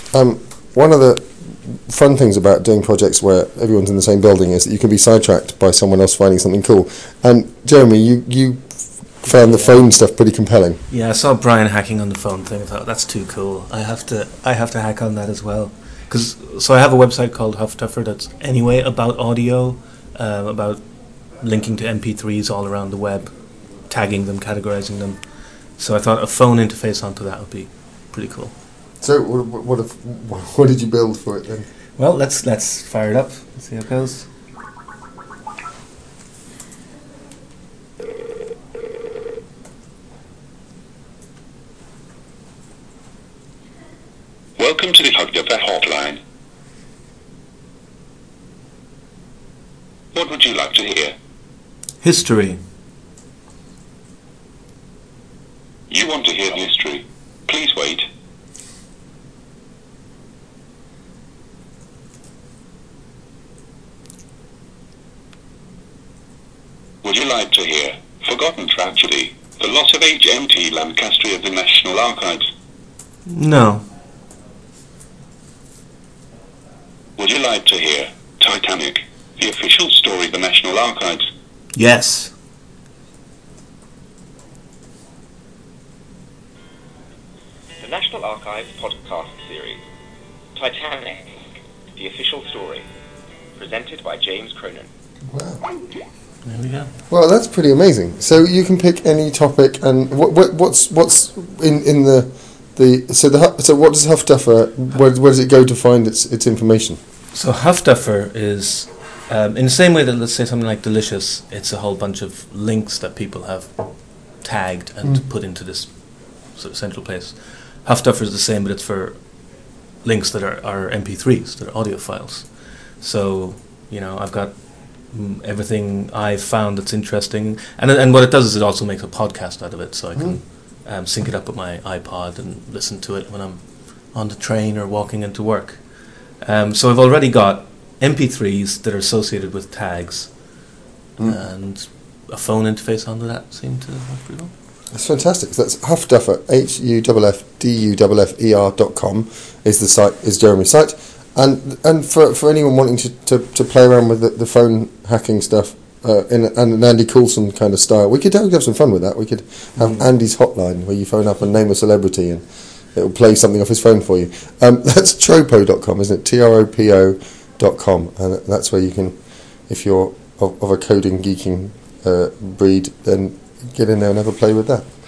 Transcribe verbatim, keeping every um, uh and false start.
um, one of the fun things about doing projects where everyone's in the same building is that you can be sidetracked by someone else finding something cool. And Jeremy, you, you found the phone stuff pretty compelling. Yeah, I saw Brian hacking on the phone thing. I thought, that's too cool. I have to I have to hack on that as well. Cause, so I have a website called Huffduffer that's anyway about audio, uh, about linking to M P threes all around the web, tagging them, categorizing them. So I thought a phone interface onto that would be pretty cool. So what what, if, what did you build for it then? Well, let's let's fire it up. Let's see how it goes. Welcome to the Huffduffer hotline. What would you like to hear? History. You want to hear history? Please wait. Would you like to hear Forgotten Tragedy, the loss of H M T Lancaster of the National Archives? No. Would you like to hear Titanic, the official story of the National Archives? Yes. The National Archives podcast series, Titanic, the official story, presented by James Cronin. Wow. There we go. Well, that's pretty amazing. So you can pick any topic, and what, what what's what's in, in the the so the Hu- so what does Huffduffer, where, where does it go to find its its information? So Huffduffer is, um, in the same way that, let's say, something like Delicious, it's a whole bunch of links that people have tagged and Mm. put into this sort of central place. Huffduffer is the same, but it's for links that are, are M P threes, that are audio files. So, you know, I've got mm, everything I've found that's interesting. And and what it does is it also makes a podcast out of it, so I can Mm. um, sync it up with my iPod and listen to it when I'm on the train or walking into work. Um, so I've already got M P threes that are associated with tags, Mm. and a phone interface onto that seemed to work pretty well. That's fantastic. So that's Huffduffer, H U F F D U F F E R dot com is the site, is Jeremy's site. And and for for anyone wanting to, to, to play around with the, the phone hacking stuff uh, in a, an Andy Coulson kind of style, we could have, have some fun with that. We could have Mm. Andy's hotline where you phone up and name a celebrity and it will play something off his phone for you. Um, that's tropo dot com, isn't it? T R O P O dot com. And that's where you can, if you're of, of a coding, geeking uh, breed, then get in there and have a play with that.